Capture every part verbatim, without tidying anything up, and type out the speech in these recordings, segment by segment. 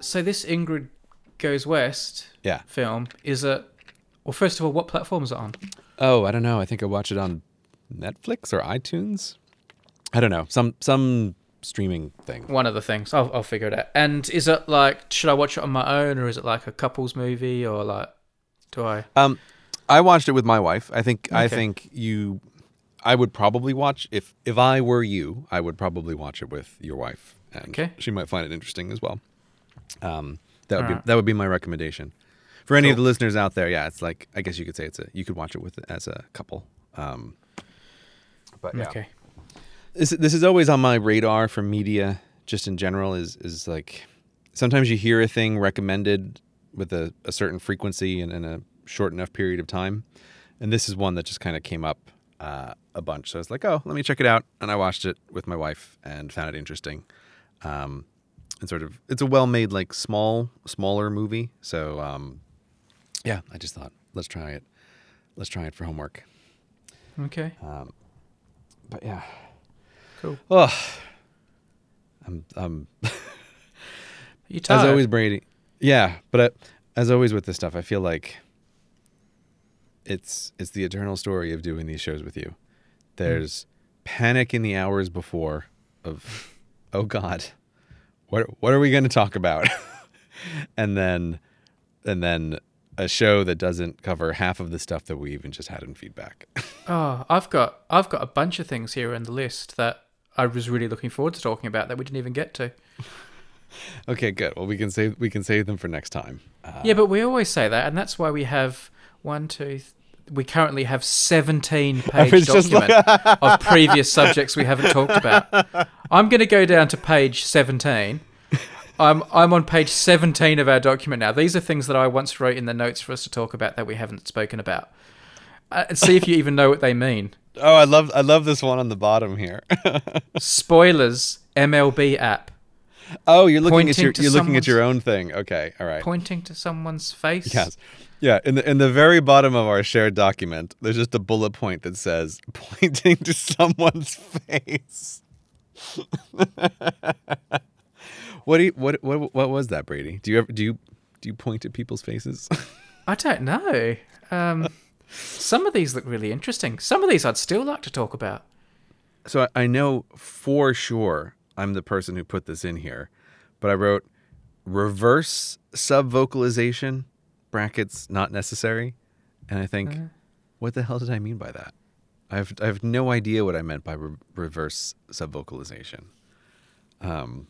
So this Ingrid Goes West Yeah. film is it? Well, first of all, what platform is it on? Oh, I don't know. I think I watch it on Netflix or iTunes. I don't know. Some some streaming thing. One of the things. I'll I'll figure it out. And is it like, should I watch it on my own, or is it like a couple's movie, or like, do I? Um, I watched it with my wife. I think I Okay. think you. I would probably watch if if I were you. I would probably watch it with your wife, and Okay. she might find it interesting as well. Um, that would Alright. be that would be my recommendation for any of Cool. the listeners out there. Yeah, it's like I guess you could say it's a you could watch it with as a couple. Um, but yeah. Okay. This this is always on my radar for media, just in general. Is is like sometimes you hear a thing recommended with a, a certain frequency and in a short enough period of time, and this is one that just kind of came up uh, a bunch. So I was like, oh, let me check it out, and I watched it with my wife and found it interesting. Um, and sort of, it's a well-made, like small, smaller movie. So um, yeah, I just thought let's try it. Let's try it for homework. Okay. Um, but yeah. Cool. Oh, I'm, I'm You tired? as always, Brady. Yeah, but I, as always with this stuff, I feel like it's it's the eternal story of doing these shows with you. There's panic in the hours before of, oh God, what what are we going to talk about? and then and then a show that doesn't cover half of the stuff that we even just had in feedback. Oh, I've got I've got a bunch of things here in the list that I was really looking forward to talking about that we didn't even get to. Okay, good. Well, we can save we can save them for next time. Uh, Yeah, but we always say that, and that's why we have one, two. Th- we currently have seventeen page was just document of previous subjects we haven't talked about. I'm going to go down to page seventeen. I'm I'm on page seventeen of our document now. These are things that I once wrote in the notes for us to talk about that we haven't spoken about. Uh, and see if you even know what they mean. Oh, I love I love this one on the bottom here. Spoilers, M L B app. Oh, you're looking at Pointing your to you're looking at someone's- your own thing. Okay, all right. Pointing to someone's face. Yes. Yeah, in the in the very bottom of our shared document, there's just a bullet point that says pointing to someone's face. What do you, what what what was that, Brady? Do you ever do you do you point at people's faces? I don't know. Um, some of these look really interesting. Some of these I'd still like to talk about. So I, I know for sure I'm the person who put this in here, but I wrote reverse sub-vocalization, brackets not necessary, and I think, Uh-huh. what the hell did I mean by that? I have I have no idea what I meant by re- reverse sub-vocalization. Um,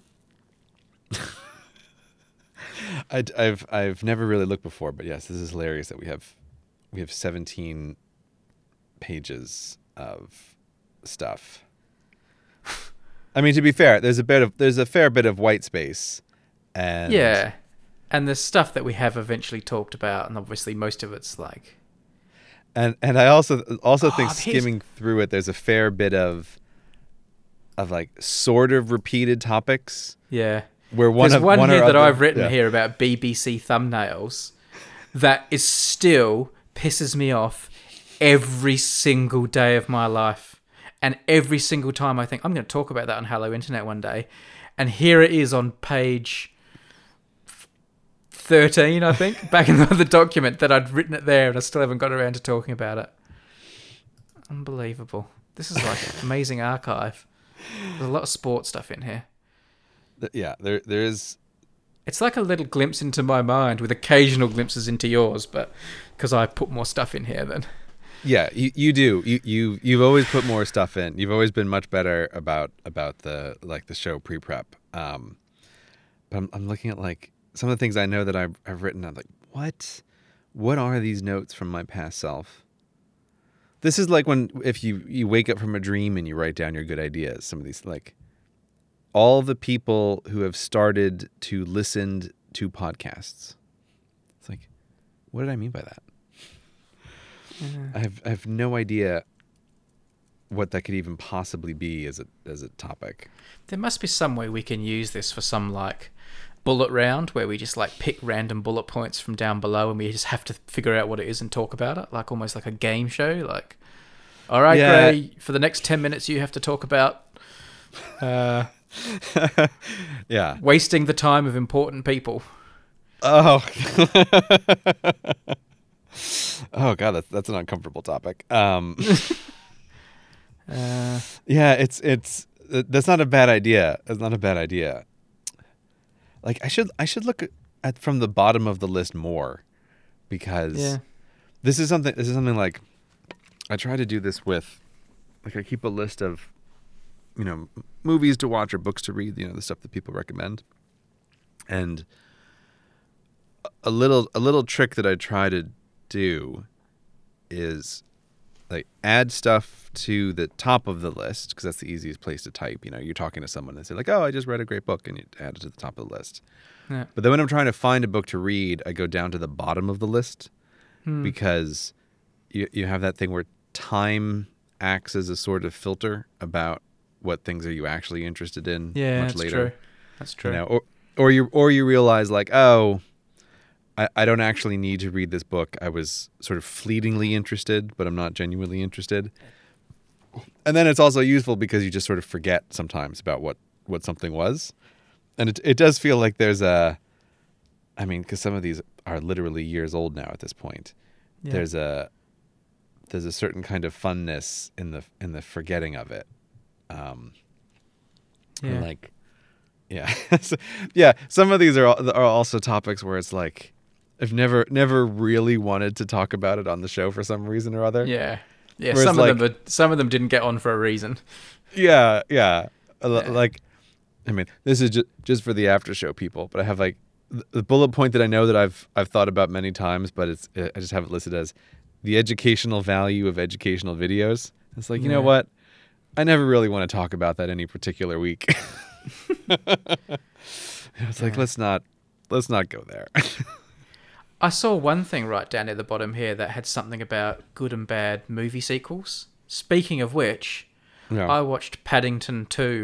I, I've I've never really looked before, but yes, this is hilarious that we have we have seventeen pages of stuff. I mean, to be fair, there's a bit of there's a fair bit of white space, and Yeah. And the stuff that we have eventually talked about, and obviously most of it's like... and and I also also Oh, think here's- skimming through it, there's a fair bit of of like sort of repeated topics Yeah. where one There's of one, one here or that other- I've written yeah. here about B B C thumbnails that is still pisses me off every single day of my life. And every single time I think, I'm going to talk about that on Hello Internet one day. And here it is on page thirteen, I think, back in the, the document that I'd written it there, and I still haven't got around to talking about it. Unbelievable. This is like an amazing archive. There's a lot of sports stuff in here. Th- Yeah, there there is. It's like a little glimpse into my mind with occasional glimpses into yours, but because I put more stuff in here than... Yeah, you, you do. You you you've always put more stuff in. You've always been much better about about the like the show pre prep. Um, but I'm I'm looking at like some of the things I know that I've I've written. I'm like, what? What are these notes from my past self? This is like when if you you wake up from a dream and you write down your good ideas. Some of these like all the people who have started to listen to podcasts. It's like, what did I mean by that? I have I have no idea what that could even possibly be as a as a topic. There must be some way we can use this for some like bullet round where we just like pick random bullet points from down below and we just have to figure out what it is and talk about it, like almost like a game show. Like, all right, Yeah. Gray, for the next ten minutes you have to talk about uh, Yeah. Wasting the time of important people. Oh. Oh god, that's that's an uncomfortable topic. Um, uh, yeah, it's it's that's not a bad idea. It's not a bad idea. Like I should I should look at from the bottom of the list more, because yeah. this is something this is something like I try to do this with, like I keep a list of, you know, movies to watch or books to read, you know, the stuff that people recommend. And a little a little trick that I try to do is like add stuff to the top of the list, because that's the easiest place to type. You know, you're talking to someone and say like, "Oh, I just read a great book," and you add it to the top of the list. Yeah. But then when I'm trying to find a book to read, I go down to the bottom of the list, Hmm. because you you have that thing where time acts as a sort of filter about what things are you actually interested in. Yeah, much that's later. true. That's true. You know, or or you or you realize like, oh, I, I don't actually need to read this book. I was sort of fleetingly interested, but I'm not genuinely interested. And then it's also useful because you just sort of forget sometimes about what, what something was. And it it does feel like there's a, I mean, because some of these are literally years old now at this point. Yeah. There's a there's a certain kind of funness in the in the forgetting of it. Um, Yeah. Like, yeah, So, yeah. Some of these are al- are also topics where it's like, I've never never really wanted to talk about it on the show for some reason or other. Yeah. Yeah. Whereas, Some like- of them, are, some of them didn't get on for a reason. Yeah, yeah. A lo- Yeah. Like, I mean, this is just just for the after show people, but I have like th- the bullet point that I know that I've I've thought about many times, but it's I just have it listed as the educational value of educational videos. It's like, you know Yeah. what? I never really want to talk about that any particular week. It's like, Yeah. let's not let's not go there. I saw one thing right down at the bottom here that had something about good and bad movie sequels. Speaking of which, No. I watched Paddington two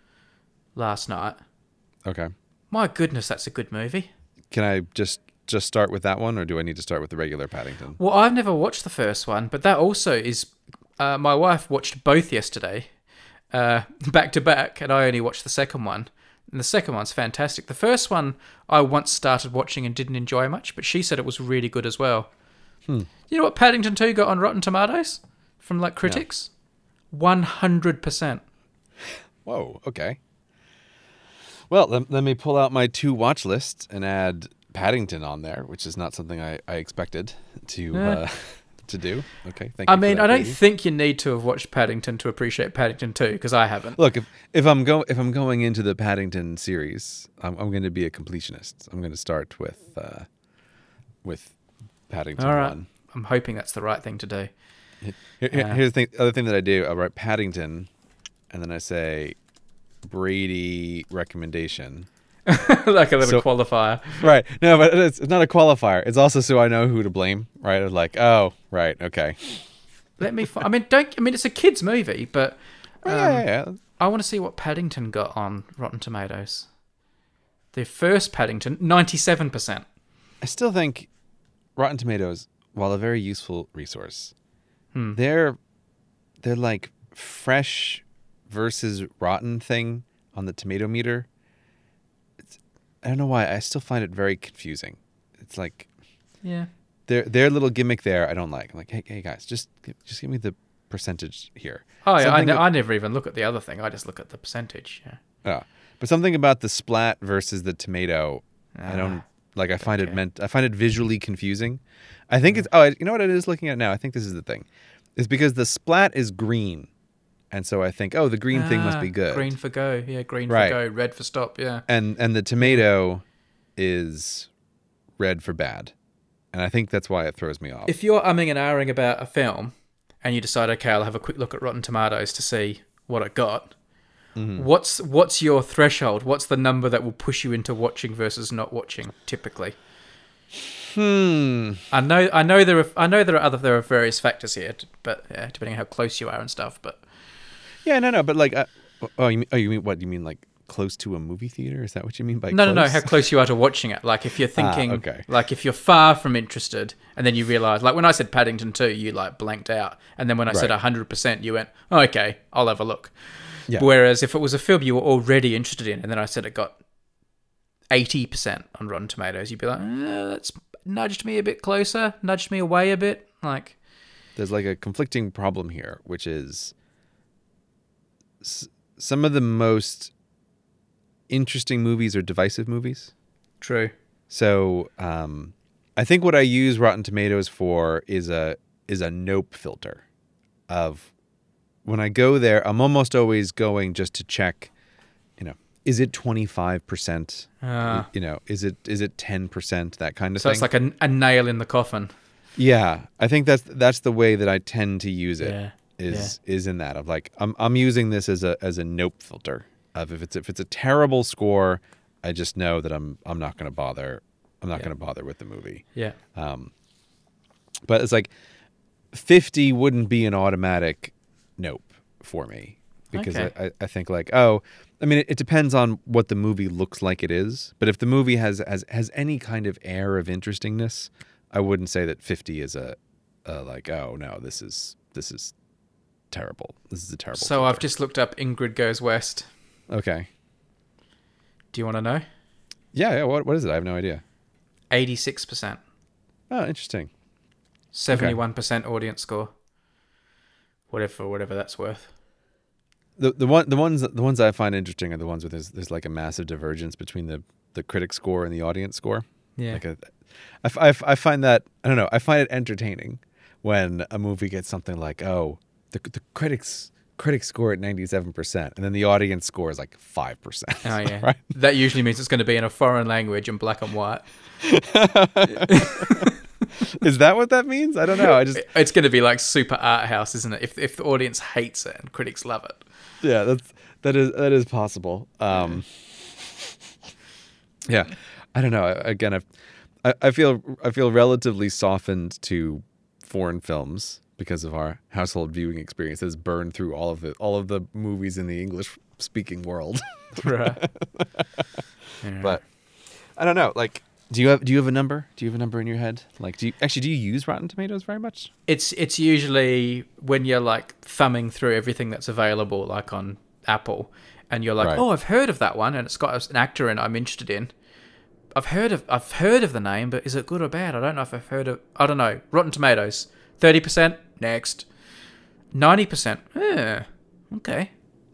last night. Okay. My goodness, that's a good movie. Can I just just start with that one, or do I need to start with the regular Paddington? Well, I've never watched the first one, but that also is... Uh, my wife watched both yesterday, uh, back to back, and I only watched the second one. And the second one's fantastic. The first one I once started watching and didn't enjoy much, but she said it was really good as well. Hmm. You know what Paddington two got on Rotten Tomatoes? From, like, critics? one hundred percent. Whoa, okay. Well, let, let me pull out my to watch list and add Paddington on there, which is not something I, I expected to Yeah. uh, to do. Okay, thank I you. for mean, that, I don't Brady. think you need to have watched Paddington to appreciate Paddington two, because I haven't. Look, if if I'm go if I'm going into the Paddington series, I'm I'm going to be a completionist. I'm going to start with uh, with Paddington All right. one. I'm hoping that's the right thing to do. Here, here- Yeah. Here's the thing, other thing that I do. I write Paddington, and then I say Brady recommendation. Like a little So- qualifier. Right. No, but it's, it's not a qualifier. It's also so I know who to blame. Right. It's like, oh, right, okay. Let me. Fi- I mean, don't. I mean, it's a kids' movie, but um, yeah, yeah, yeah. I want to see what Paddington got on Rotten Tomatoes. The first Paddington, ninety-seven percent. I still think Rotten Tomatoes, while a very useful resource, Hmm. they're they're like fresh versus rotten thing on the tomato meter. It's, I don't know why. I still find it very confusing. It's like Yeah. their their little gimmick there. I don't like. I'm like, hey, hey guys, just just give me the percentage here. Oh, yeah. I, Something ne- that- I never even look at the other thing. I just look at the percentage. Yeah. Oh, but something about the splat versus the tomato, I don't Ah, like. I find it okay. meant. I find it visually confusing. I think it's. Oh, I- you know what it is looking at now. I think this is the thing. It's because the splat is green, and so I think, oh, the green thing must Ah, be good. Green for go. Yeah. Green Right. for go. Red for stop. Yeah. And and the tomato is red for bad, and I think that's why it throws me off. If you're umming and ahhing about a film, and you decide, okay, I'll have a quick look at Rotten Tomatoes to see what it got. Mhm. What's what's your threshold? What's the number that will push you into watching versus not watching? Typically, Hmm. I know I know there are I know there are other there are various factors here, t- but yeah, depending on how close you are and stuff. But Yeah, no, no, but like, uh, oh, you mean, oh, you mean what? You mean like close to a movie theater? Is that what you mean by no, no, close? no. How close you are to watching it? Like if you're thinking, Ah, okay. like if you're far from interested, and then you realize, like when I said Paddington two, you like blanked out, and then when I said Right. one hundred percent, you went, oh, okay, I'll have a look. Yeah. Whereas if it was a film you were already interested in, and then I said it got eighty percent on Rotten Tomatoes, you'd be like, eh, that's nudged me a bit closer, nudged me away a bit. Like, there's like a conflicting problem here, which is s- some of the most interesting movies are divisive movies. true. So um, I think what I use Rotten Tomatoes for is a is a nope filter of when I go there, I'm almost always going just to check, you know, is it twenty-five percent? Uh, You know, is it is it ten percent? That kind of so thing. it's like a, a nail in the coffin. Yeah, I think that's that's the way that I tend to use it. Yeah. Is is in that of like I'm I'm using this as a as a nope filter of if it's if it's a terrible score, I just know that I'm I'm not going to bother. I'm not Yeah. going to bother with the movie. Yeah. Um, but it's like fifty wouldn't be an automatic nope for me because Okay. I, I, I think like, oh, I mean, it, it depends on what the movie looks like it is. But if the movie has has, has any kind of air of interestingness, I wouldn't say that fifty is a, a like, oh no, this is this is terrible. This is a terrible. So I've filter. just looked up Ingrid Goes West. Okay. Do you want to know? Yeah, yeah. What what is it? I have no idea. eighty-six percent. Oh, interesting. seventy-one percent audience score. Whatever, whatever that's worth. The the one the ones the ones I find interesting are the ones where there's there's like a massive divergence between the, the critic score and the audience score. Yeah. Like a, I, f- I, f- I find that I don't know I find it entertaining when a movie gets something like, oh, the the critics critics score at ninety-seven percent and then the audience score is like five percent. Oh yeah. Right? That usually means it's going to be in a foreign language and black and white. Is that what that means? I don't know. I just It's going to be like super art house, isn't it? If if the audience hates it and critics love it. yeah, that's that is that is possible. Um, yeah, I don't know. Again, I've, I I feel I feel relatively softened to foreign films because of our household viewing experiences. Burned through all of the all of the movies in the English speaking world. Right. Yeah. But I don't know. Like, do you have do you have a number? Do you have a number in your head? Like, do you actually do you use Rotten Tomatoes very much? It's it's usually when you're like thumbing through everything that's available, like on Apple, and you're like, Right. oh, I've heard of that one, and it's got an actor in I'm interested in. I've heard of I've heard of the name, but is it good or bad? I don't know if I've heard of. I don't know. Rotten Tomatoes, thirty percent next, ninety percent. Yeah, okay,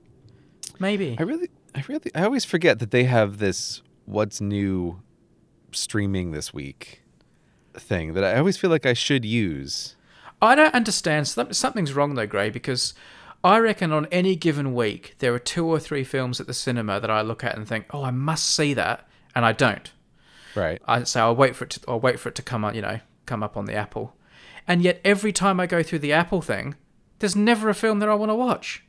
maybe. I really, I really, I always forget that they have this what's new streaming this week thing that I always feel like I should use. I don't understand. Some- Something's wrong though, Gray, because I reckon on any given week there are two or three films at the cinema that I look at and think, "Oh, I must see that," and I don't. Right. I say I'll wait for it. To, I'll wait for it to come on. You know, come up on the Apple, and yet every time I go through the Apple thing, there's never a film that I want to watch.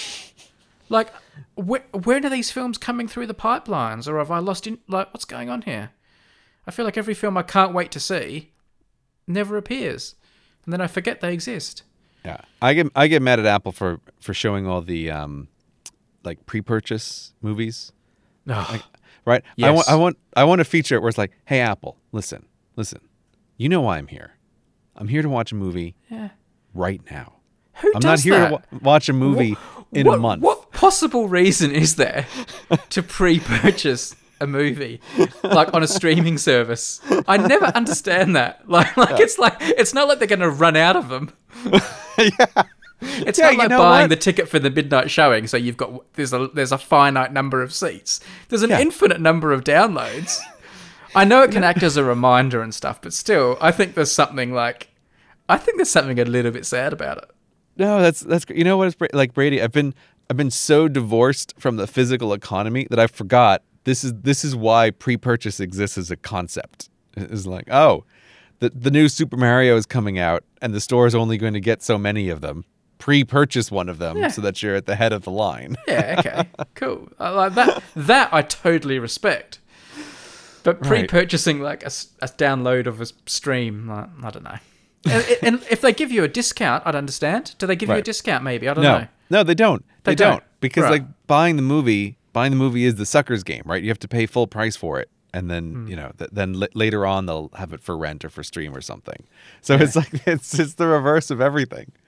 Like, wh- when are these films coming through the pipelines, or have I lost in? Like, what's going on here? I feel like every film I can't wait to see never appears, and then I forget they exist. Yeah. I get I get mad at Apple for for showing all the um like pre-purchase movies. Oh, Right. I Yes. want I want I want a feature where it's like, hey Apple, listen, listen. You know why I'm here. I'm here to watch a movie yeah. right now. Who I'm does not here that? to wa- watch a movie in what, a month. What possible reason is there to pre-purchase a movie like on a streaming service? I never understand that. Like, like it's like it's not like they're going to run out of them. yeah. It's Yeah, not you like know buying what? the ticket for the midnight showing. So you've got there's a there's a finite number of seats. There's an Yeah. infinite number of downloads. I know it can act as a reminder and stuff, but still, I think there's something like I think there's something a little bit sad about it. No, that's that's great. You know what? It's Bra- like Brady. I've been I've been so divorced from the physical economy that I forgot this is this is why pre-purchase exists as a concept. It's like, oh, the the new Super Mario is coming out, and the store is only going to get so many of them. Pre-purchase one of them Yeah. so that you're at the head of the line. Yeah, okay, cool. I like that. That I totally respect. But Right. pre-purchasing like a, s- a download of a s- stream, like, I don't know. and, and if they give you a discount, I'd understand. Do they give you a Right. discount? Maybe I don't No, know. no, they don't. They, They don't. don't. because Right. like buying the movie, buying the movie is the sucker's game, right? You have to pay full price for it, and then Hmm. you know, th- then l- later on they'll have it for rent or for stream or something. So it's like it's it's the reverse of everything.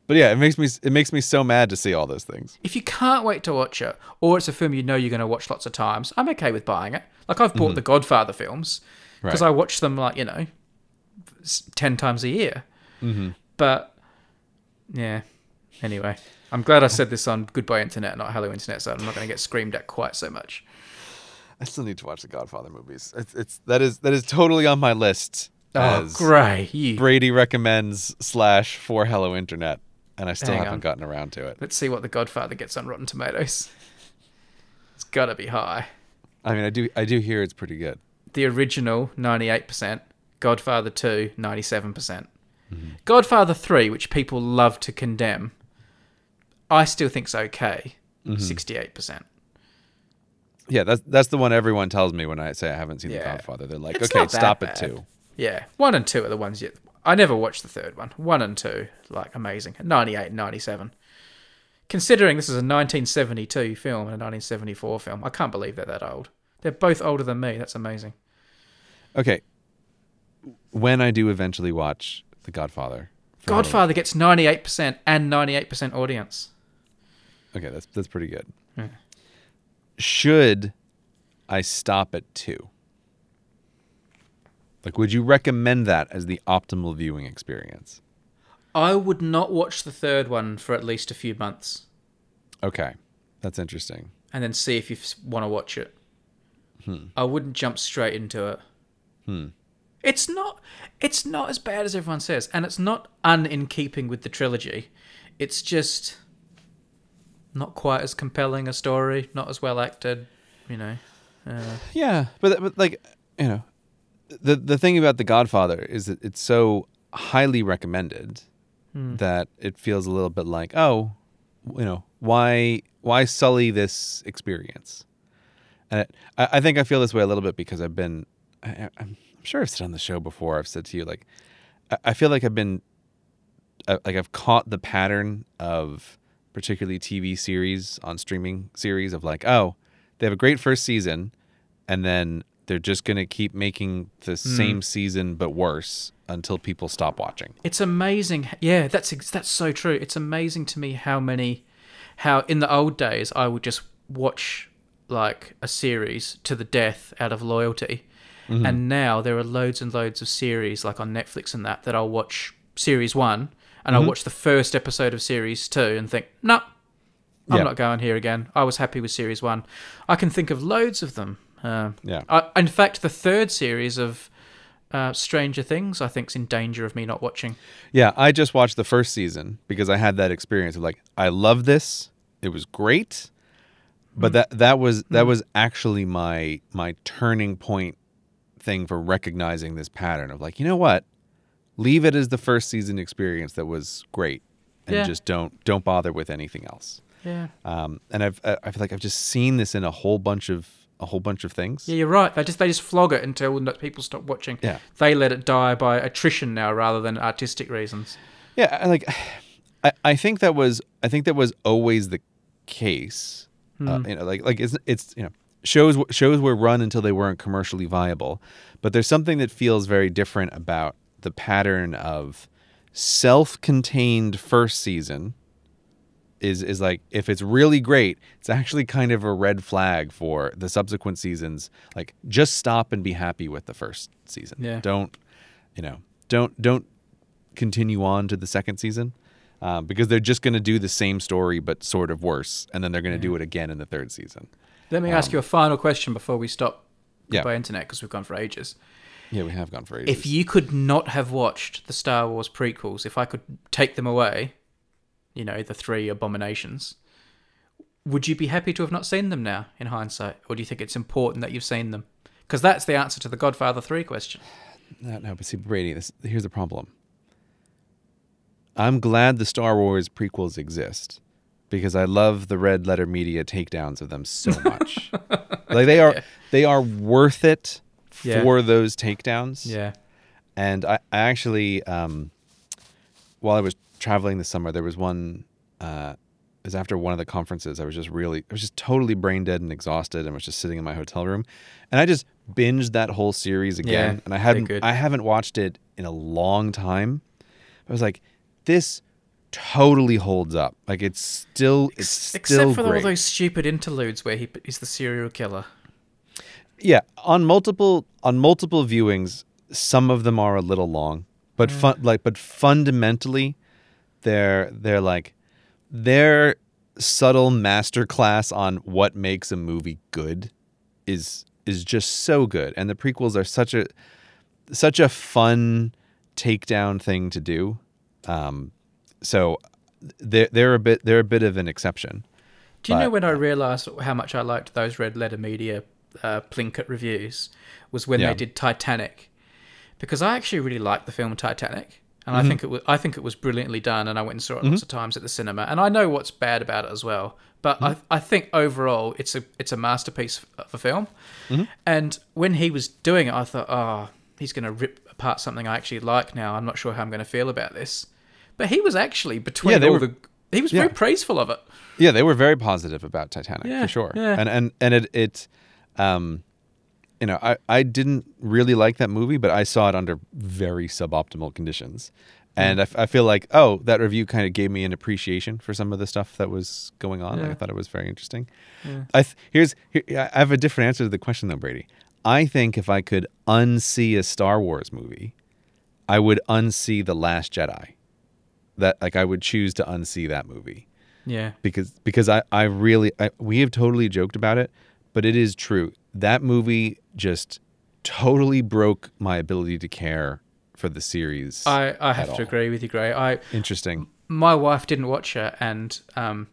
But yeah, it makes me it makes me so mad to see all those things. If you can't wait to watch it, or it's a film you know you're going to watch lots of times, I'm okay with buying it. Like, I've bought mm-hmm. the Godfather films because right. I watch them, like, you know, ten times a year. Mm-hmm. But, yeah. Anyway, I'm glad I said this on Goodbye Internet, not Hello Internet, so I'm not going to get screamed at quite so much. I still need to watch the Godfather movies. It's, it's that is that is totally on my list. Oh, great. You... Brady recommends slash for Hello Internet, and I still Hang haven't on. gotten around to it. Let's see what the Godfather gets on Rotten Tomatoes. It's got to be high. I mean, I do I do hear it's pretty good. The original, ninety-eight percent. Godfather two, ninety-seven percent. Mm-hmm. Godfather three, which people love to condemn, I still think's okay, mm-hmm. sixty-eight percent. Yeah, that's that's the one everyone tells me when I say I haven't seen Yeah. The Godfather. They're like, It's okay, not that stop bad. at two. Yeah, one and two are the ones you... I never watched the third one. One and two, like, amazing. ninety-eight and ninety-seven. Considering this is a nineteen seventy-two film and a nineteen seventy-four film, I can't believe they're that old. They're both older than me. That's amazing. Okay. When I do eventually watch The Godfather... Godfather gets ninety-eight percent and ninety-eight percent audience. Okay, that's that's pretty good. Yeah. Should I stop at two? Like, would you recommend that as the optimal viewing experience? I would not watch the third one for at least a few months. Okay, that's interesting. And then see if you want to watch it. Hmm. I wouldn't jump straight into it. Hmm. It's not. It's not as bad as everyone says, and it's not un in keeping with the trilogy. It's just not quite as compelling a story, not as well acted. You know. Uh, yeah, but but like you know. The the thing about The Godfather is that it's so highly recommended hmm. that it feels a little bit like, oh, you know, why why sully this experience? And it, I, I think I feel this way a little bit because I've been, I, I'm sure I've said on the show before, I've said to you, like, I, I feel like I've been, I, like I've caught the pattern of particularly T V series on streaming series of like, oh, they have a great first season and then they're just going to keep making the mm. same season but worse until people stop watching. It's amazing. Yeah, that's that's so true. It's amazing to me how many, how in the old days I would just watch like a series to the death out of loyalty. Mm-hmm. And now there are loads and loads of series like on Netflix and that, that I'll watch series one and mm-hmm. I'll watch the first episode of series two and think, no, nope, I'm yeah. not going here again. I was happy with series one. I can think of loads of them. Uh, yeah. I, in fact, the third series of uh, Stranger Things, I think, is in danger of me not watching. Yeah, I just watched the first season because I had that experience of like, I love this. It was great, but mm. that that was that mm. was actually my my turning point thing for recognizing this pattern of like, you know what, leave it as the first season experience that was great, and yeah. just don't don't bother with anything else. Yeah. Um, and I've I feel like I've just seen this in a whole bunch of. a whole bunch of things. Yeah, you're right. They just they just flog it until people stop watching. Yeah. They let it die by attrition now rather than artistic reasons. Yeah, I like I, I think that was I think that was always the case. Hmm. Uh, you know, like like it's it's you know, shows shows were run until they weren't commercially viable, but there's something that feels very different about the pattern of self-contained first season. Is is like if it's really great, it's actually kind of a red flag for the subsequent seasons. Like just stop and be happy with the first season. Yeah. Don't, you know, don't don't continue on to the second season um, because they're just going to do the same story but sort of worse, and then they're going to yeah. do it again in the third season. Let me um, ask you a final question before we stop yeah. by internet because we've gone for ages. Yeah, we have gone for ages. If you could not have watched the Star Wars prequels, if I could take them away. You know, the three abominations. Would you be happy to have not seen them now, in hindsight? Or do you think it's important that you've seen them? Because that's the answer to the Godfather three question. No, no, but see, Brady, this, here's the problem. I'm glad the Star Wars prequels exist because I love the Red Letter Media takedowns of them so much. Like they are, yeah. they are worth it for yeah. those takedowns. Yeah. And I, I actually, um, while I was traveling this summer, there was one uh it was after one of the conferences. I was just really I was just totally brain dead and exhausted and was just sitting in my hotel room, and I just binged that whole series again. Yeah, and I hadn't I haven't watched it in a long time. I was like, this totally holds up. Like it's still it's still Except for great. all those stupid interludes where he is the serial killer. Yeah, on multiple on multiple viewings, some of them are a little long, but Mm. fun like but fundamentally, they're they're like their subtle masterclass on what makes a movie good is is just so good, and the prequels are such a such a fun takedown thing to do. Um, so they're they're a bit they're a bit of an exception. Do you But- know when I realised how much I liked those Red Letter Media uh, Plinkett reviews was when Yeah. they did Titanic, because I actually really liked the film Titanic, and Mm-hmm. I think it was I think it was brilliantly done, and I went and saw it lots of times at the cinema, and I know what's bad about it as well, but Mm-hmm. I I think overall it's a it's a masterpiece of a film, Mm-hmm. and when he was doing it, I thought, oh, he's going to rip apart something I actually like now. I'm not sure how I'm going to feel about this, but he was actually between Yeah, they all were- the he was yeah. very praiseful of it. Yeah, they were very positive about Titanic Yeah, for sure. yeah. And and and it it um you know, I I didn't really like that movie, but I saw it under very suboptimal conditions. And I, f- I feel like, oh, that review kind of gave me an appreciation for some of the stuff that was going on. Like, Yeah. I thought it was very interesting. Yeah. I th- here's here, I have a different answer to the question though, Brady. I think if I could unsee a Star Wars movie, I would unsee The Last Jedi. That like I would choose to unsee that movie. Yeah. because because I I really I, we have totally joked about it, but it is true. That movie just totally broke my ability to care for the series. I, I at have to all. agree with you, Gray. I Interesting. my wife didn't watch it, and um,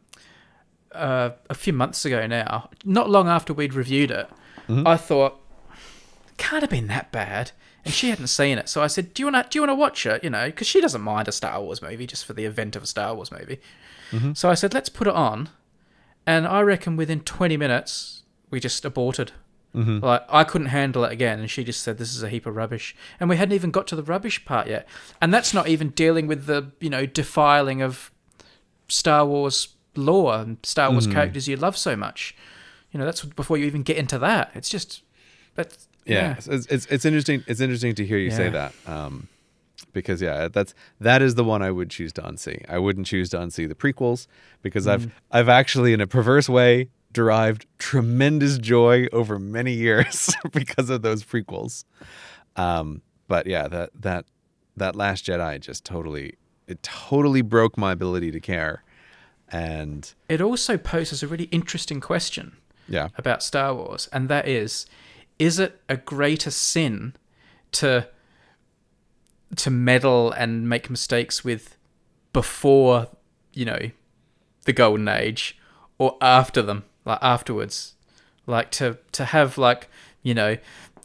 uh, a few months ago now, not long after we'd reviewed it, Mm-hmm. I thought can't have been that bad, and she hadn't seen it. So I said, "Do you want to do you want to watch it?" You know, because she doesn't mind a Star Wars movie just for the event of a Star Wars movie. Mm-hmm. So I said, "Let's put it on," and I reckon within twenty minutes we just aborted. Mm-hmm. Like I couldn't handle it again, and she just said, "This is a heap of rubbish," and we hadn't even got to the rubbish part yet, and that's not even dealing with the you know defiling of Star Wars lore and Star Wars Mm-hmm. characters you love so much. You know, that's before you even get into that. It's just that's Yeah, It's, it's it's interesting. It's interesting to hear you say Yeah. that, um, because yeah, that's that is the one I would choose to unsee. I wouldn't choose to unsee the prequels because I've I've actually, in a perverse way, derived tremendous joy over many years because of those prequels. Um, but yeah, that that that Last Jedi just totally it totally broke my ability to care, and It also poses a really interesting question yeah, about Star Wars, and that is, is it a greater sin to to meddle and make mistakes with before, you know, the Golden Age, or after them, like afterwards? Like to to have like, you know,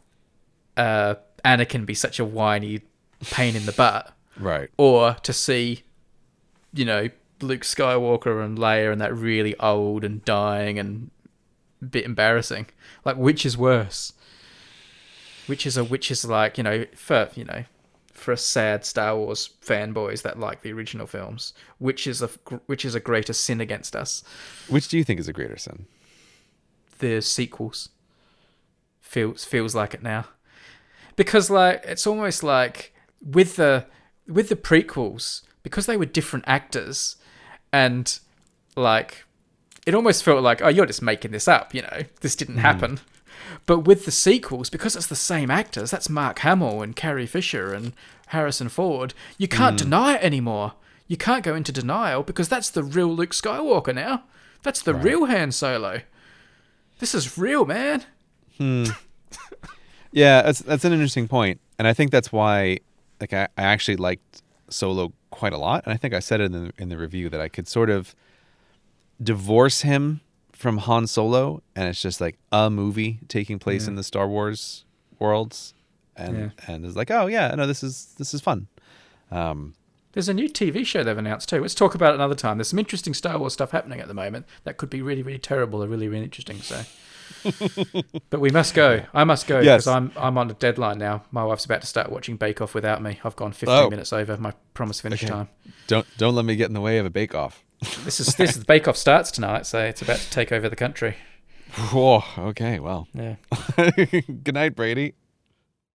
uh, Anakin be such a whiny pain in the butt, right. or to see, you know, Luke Skywalker and Leia and that really old and dying and a bit embarrassing. Like, which is worse? Which is a which is like, you know, for you know, for us sad Star Wars fanboys that like the original films, which is a which is a greater sin against us? Which do you think is a greater sin? The sequels feels feels like it now, because like it's almost like with the with the prequels, because they were different actors, and like it almost felt like, oh, you're just making this up, you know, this didn't happen. But with the sequels, because it's the same actors, that's Mark Hamill and Carrie Fisher and Harrison Ford, you can't deny it anymore. You can't go into denial because that's the real Luke Skywalker now. That's the Right. real Han Solo. This is real, man. Yeah, that's that's an interesting point, and I think that's why, like, I, I actually liked Solo quite a lot, and I think I said it in the in the review that I could sort of divorce him from Han Solo, and it's just like a movie taking place Yeah. in the Star Wars worlds, and and it's like, oh yeah, no, this is this is fun. Um, There's a new T V show they've announced too. Let's talk about it another time. There's some interesting Star Wars stuff happening at the moment that could be really, really terrible or really, really interesting. So, but we must go. I must go Yes. because I'm I'm on a deadline now. My wife's about to start watching Bake Off without me. I've gone fifteen Oh. minutes over my promised finish Okay. time. don't don't let me get in the way of a Bake Off. This is this is Bake Off starts tonight, so it's about to take over the country. Whoa, okay, well, Yeah. good night, Brady.